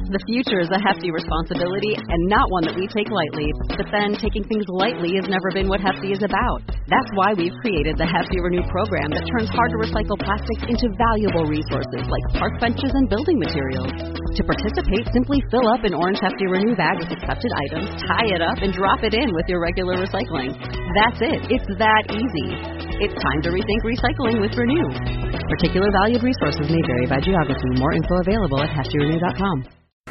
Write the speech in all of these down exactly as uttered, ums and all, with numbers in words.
The future is a hefty responsibility and not one that we take lightly. But then, taking things lightly has never been what Hefty is about. That's why we've created the Hefty Renew program that turns hard-to-recycle plastics into valuable resources like park benches and building materials. To participate, simply fill up an orange Hefty Renew bag with accepted items, tie it up, and drop it in with your regular recycling. That's it. It's that easy. It's time to rethink recycling with Renew. Particular valued resources may vary by geography. More info available at hefty renew dot com.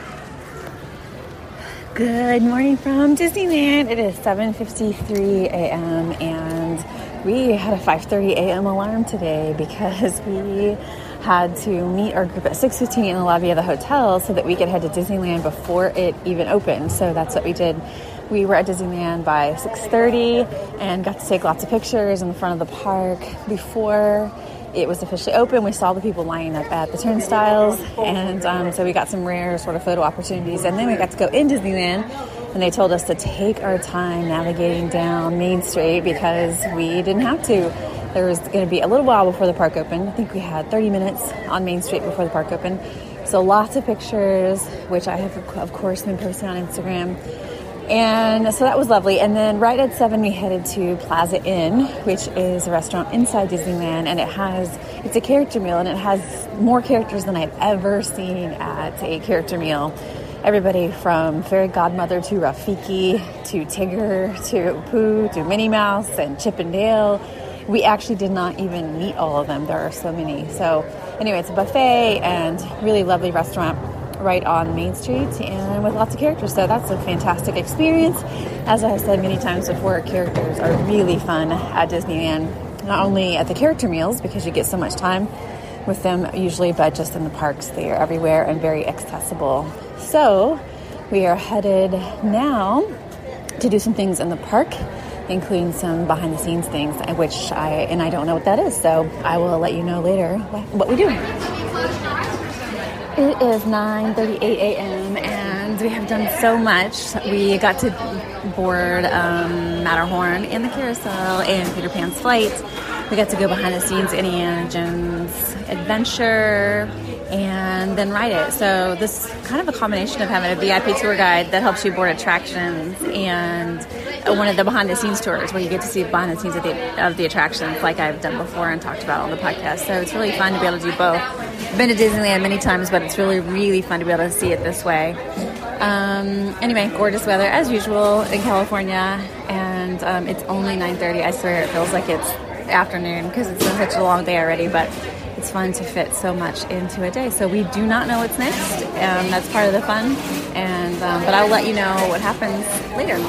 Good morning from Disneyland. It is seven fifty-three a.m. and we had a five thirty a.m. alarm today because we had to meet our group at six fifteen in the lobby of the hotel so that we could head to Disneyland before it even opened. So that's what we did. We were at Disneyland by six thirty and got to take lots of pictures in the front of the park before it was officially open. We saw the people lining up at the turnstiles, and um, so we got some rare sort of photo opportunities. And then we got to go in Disneyland, and they told us to take our time navigating down Main Street because we didn't have to. There was going to be a little while before the park opened. I think we had thirty minutes on Main Street before the park opened. So lots of pictures, which I have, of course, been posting on Instagram. And so that was lovely. And then right at seven, we headed to Plaza Inn, which is a restaurant inside Disneyland. And it has, it's a character meal, and it has more characters than I've ever seen at a character meal. Everybody from Fairy Godmother to Rafiki to Tigger to Pooh to Minnie Mouse and Chip and Dale. We actually did not even meet all of them. There are so many. So anyway, it's a buffet and really lovely restaurant right on Main Street and with lots of characters. So that's a fantastic experience. As I have said many times before, characters are really fun at Disneyland. Not only at the character meals, because you get so much time with them usually, but just in the parks. They are everywhere and very accessible. So we are headed now to do some things in the park, including some behind the scenes things, which I, and I don't know what that is. So I will let you know later what we do. It is nine thirty-eight a.m. and we have done so much. We got to board um, Matterhorn and the Carousel and Peter Pan's Flight. We got to go behind the scenes Indiana Jones Adventure and then ride it. So this is kind of a combination of having a V I P tour guide that helps you board attractions and one of the behind the scenes tours where you get to see behind the scenes of the, of the attractions like I've done before and talked about on the podcast. So it's really fun to be able to do both. I've been to Disneyland many times, but it's really, really fun to be able to see it this way. Um, anyway, gorgeous weather as usual in California, and um, it's only nine thirty. I swear it feels like it's afternoon because it's been such a long day already, but it's fun to fit so much into a day. So we do not know what's next. Um, that's part of the fun, and um, but I'll let you know what happens later.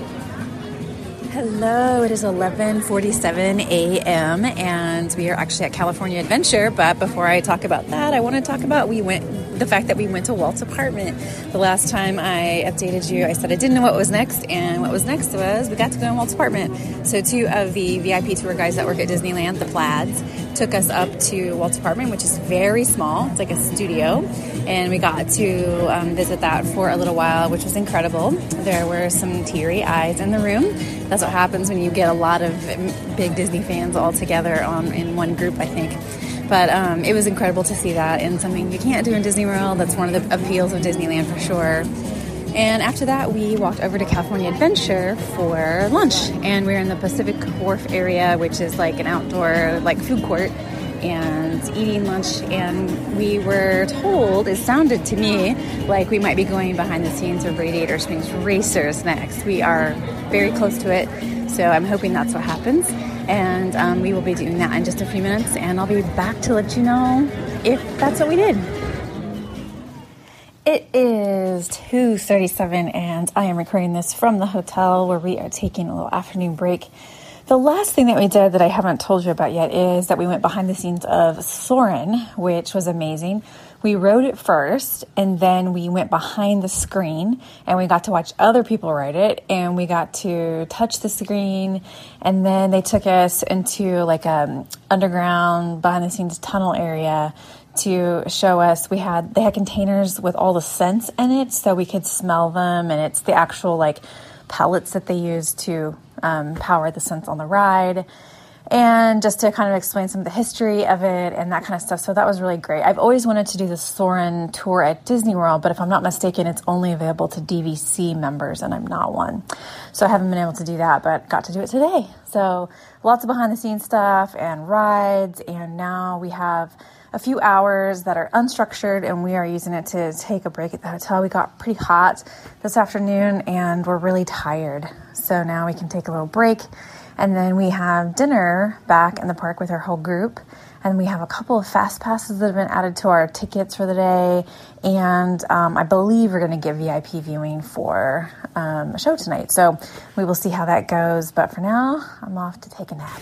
Hello, it is eleven forty-seven a.m. and we are actually at California Adventure. But before I talk about that, I want to talk about we went the fact that we went to Walt's apartment. The last time I updated you, I said I didn't know what was next, and what was next was we got to go in Walt's apartment. So two of the V I P tour guides that work at Disneyland, the Plaids, took us up to Walt's apartment, which is very small. It's like a studio, and we got to um, visit that for a little while, which was incredible. There were some teary eyes in the room. That's what happens when you get a lot of big Disney fans all together on in one group, I think. But um, it was incredible to see that, and something you can't do in Disney World. That's one of the appeals of Disneyland for sure. And after that, we walked over to California Adventure for lunch, and we we're in the Pacific Wharf area, which is like an outdoor like food court, and eating lunch. And we were told, it sounded to me like we might be going behind the scenes of Radiator Springs Racers next. We are very close to it, so I'm hoping that's what happens. And um, we will be doing that in just a few minutes, and I'll be back to let you know if that's what we did. It is two thirty-seven, and I am recording this from the hotel where we are taking a little afternoon break. The last thing that we did that I haven't told you about yet is that we went behind the scenes of Soarin', which was amazing. We rode it first, and then we went behind the screen, and we got to watch other people ride it, and we got to touch the screen, and then they took us into like a underground behind-the-scenes tunnel area to show us. We had they had containers with all the scents in it, so we could smell them, and it's the actual like pellets that they use to um, power the scents on the ride. and just to kind of explain some of the history of it and that kind of stuff. So that was really great. I've always wanted to do the Soarin' tour at Disney World, but if I'm not mistaken, it's only available to D V C members, and I'm not one. So I haven't been able to do that, but got to do it today. So lots of behind the scenes stuff and rides, and now we have a few hours that are unstructured, and we are using it to take a break at the hotel. We got pretty hot this afternoon, and we're really tired. So now we can take a little break. And then we have dinner back in the park with our whole group. And we have a couple of fast passes that have been added to our tickets for the day. And um, I believe we're going to get V I P viewing for um, a show tonight. So we will see how that goes. But for now, I'm off to take a nap.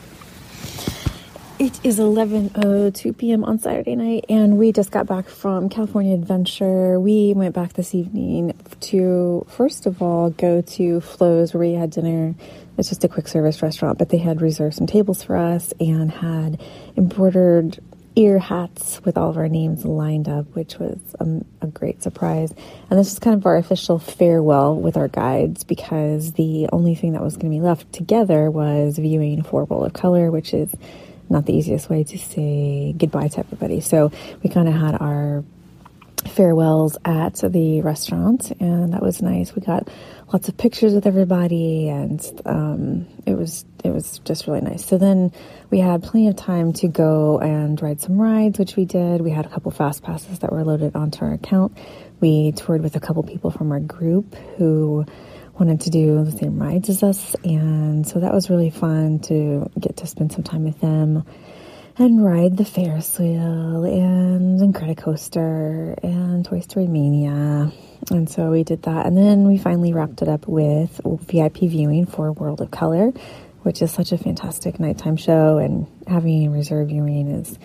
It is eleven oh two p.m. on Saturday night, and we just got back from California Adventure. We went back this evening to, first of all, go to Flo's, where we had dinner. It's just a quick service restaurant, but they had reserved some tables for us and had embroidered ear hats with all of our names lined up, which was um, a great surprise. And this is kind of our official farewell with our guides, because the only thing that was going to be left together was viewing for World of Color, which is not the easiest way to say goodbye to everybody. So we kind of had our farewells at the restaurant, and that was nice. We got lots of pictures with everybody, and um, it was it was just really nice. So then we had plenty of time to go and ride some rides, which we did. We had a couple fast passes that were loaded onto our account. We toured with a couple people from our group who wanted to do the same rides as us, and so that was really fun to get to spend some time with them and ride the Ferris wheel and Incredicoaster and Toy Story Mania. And so we did that, and then we finally wrapped it up with V I P viewing for World of Color, which is such a fantastic nighttime show, and having reserve viewing is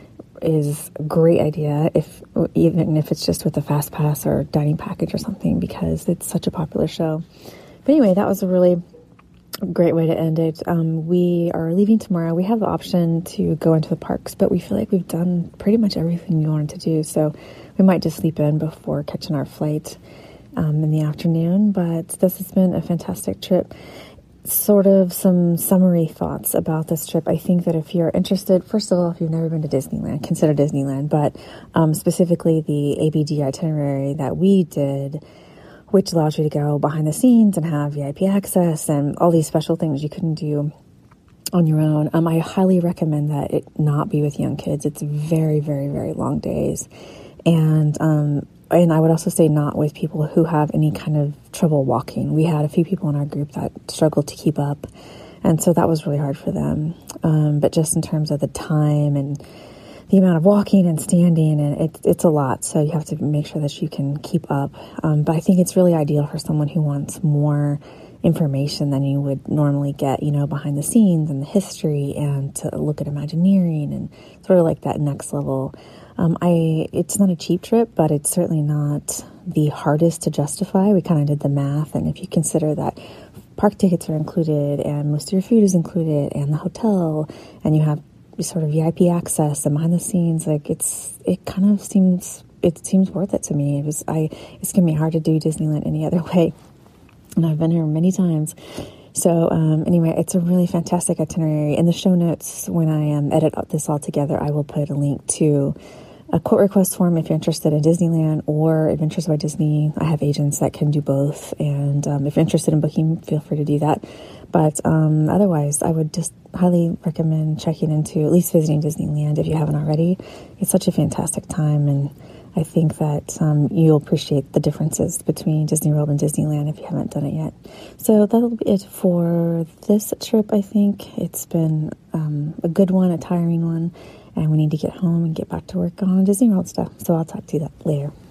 is a great idea, if even if it's just with a fast pass or dining package or something, because it's such a popular show. But anyway, that was a really great way to end it. Um, we are leaving tomorrow. We have the option to go into the parks, but we feel like we've done pretty much everything we wanted to do, so we might just sleep in before catching our flight um, in the afternoon. But this has been a fantastic trip. Sort of some summary thoughts about this trip. I think that if you're interested, first of all, if you've never been to Disneyland, consider Disneyland, but um, specifically the A B D itinerary that we did, which allows you to go behind the scenes and have V I P access and all these special things you couldn't do on your own. Um, I highly recommend that it not be with young kids. It's very, very, very long days. And, um, And I would also say not with people who have any kind of trouble walking. We had a few people in our group that struggled to keep up, and so that was really hard for them. Um, but just in terms of the time and the amount of walking and standing, and it, it's a lot, so you have to make sure that you can keep up. Um, but I think it's really ideal for someone who wants more information than you would normally get, you know, behind the scenes and the history, and to look at Imagineering and sort of like that next level. Um, I, it's not a cheap trip, but it's certainly not the hardest to justify. We kind of did the math, and if you consider that park tickets are included and most of your food is included and the hotel, and you have sort of V I P access and behind the scenes, like it's, it kind of seems, it seems worth it to me. It was, I, it's going to be hard to do Disneyland any other way. And I've been here many times. So um, anyway, it's a really fantastic itinerary. In the show notes, when I um, edit this all together, I will put a link to a quote request form if you're interested in Disneyland or Adventures by Disney. I have agents that can do both. And um, if you're interested in booking, feel free to do that. But um, otherwise, I would just highly recommend checking into at least visiting Disneyland if you haven't already. It's such a fantastic time, and I think that um, you'll appreciate the differences between Disney World and Disneyland if you haven't done it yet. So that'll be it for this trip, I think. It's been um, a good one, a tiring one, and we need to get home and get back to work on Disney World stuff. So I'll talk to you that later.